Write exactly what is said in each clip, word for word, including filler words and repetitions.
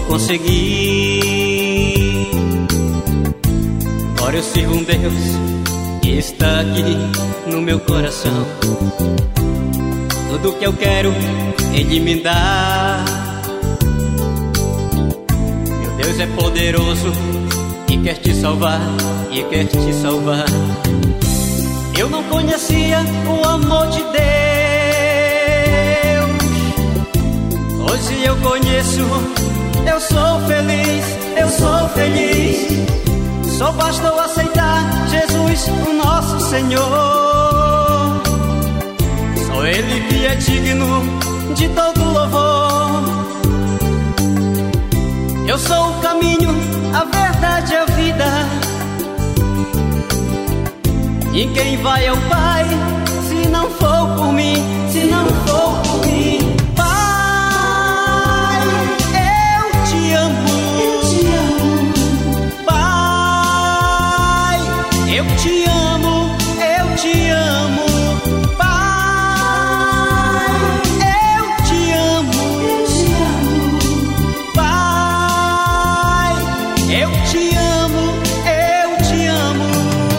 consegui. Agora eu sirvo um Deus que está aqui no meu coração. Tudo que eu quero, Ele me dá. Meu Deus é poderoso e quer te salvar, e quer te salvar. Eu não conhecia o amor de Deus, hoje eu conheço. Eu sou feliz, eu sou feliz. Só bastou aceitar Jesus, o nosso Senhor. Só Ele que é digno de todo louvor. Eu sou o caminho, a verdade e a vida. Ninguém vai ao Pai se não for por mim, se não for por mim. Pai, eu te amo, eu te amo. Pai, eu te amo, eu te amo. Pai, eu te amo, eu te amo. Pai, eu te amo, eu te amo.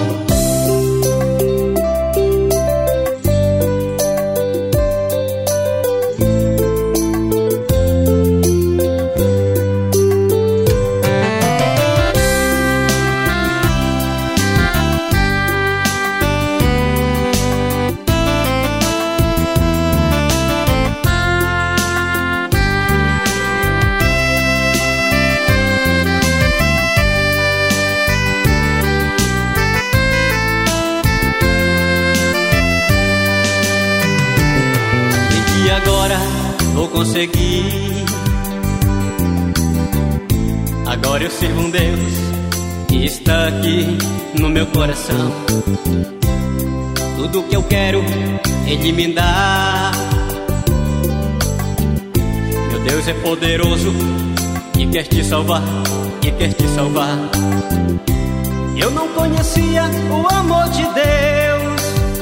Agora vou conseguir. Agora eu sirvo um Deus que está aqui no meu coração. Tudo que eu quero, Ele me dá. Meu Deus é poderoso e quer te salvar, e quer te salvar. Eu não conhecia o amor de Deus,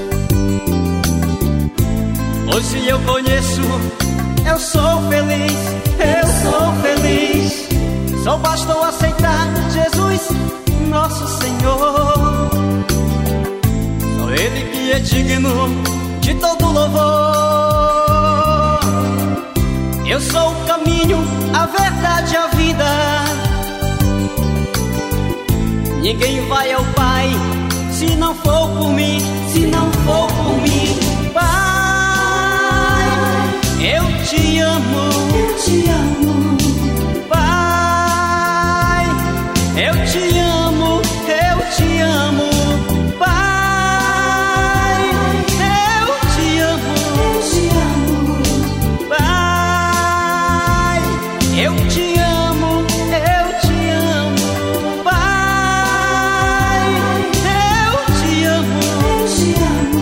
hoje eu conheço. Eu sou feliz, eu sou feliz. Só bastou aceitar Jesus, nosso Senhor. Só Ele que é digno de todo louvor. Eu sou o caminho, a verdade e a vida. Ninguém vai ao Pai se não for por mim, se não for por mim. Eu te amo, eu te amo. Pai, eu te amo, eu te amo. Pai, eu te amo, eu te amo. Pai, eu te amo, eu te amo. Pai, eu te amo, eu te amo.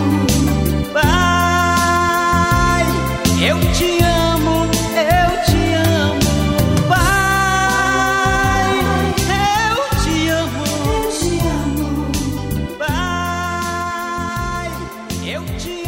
Pai, eu te amo, eu te amo. Pai, eu te amo, eu te amo. Pai, eu te amo.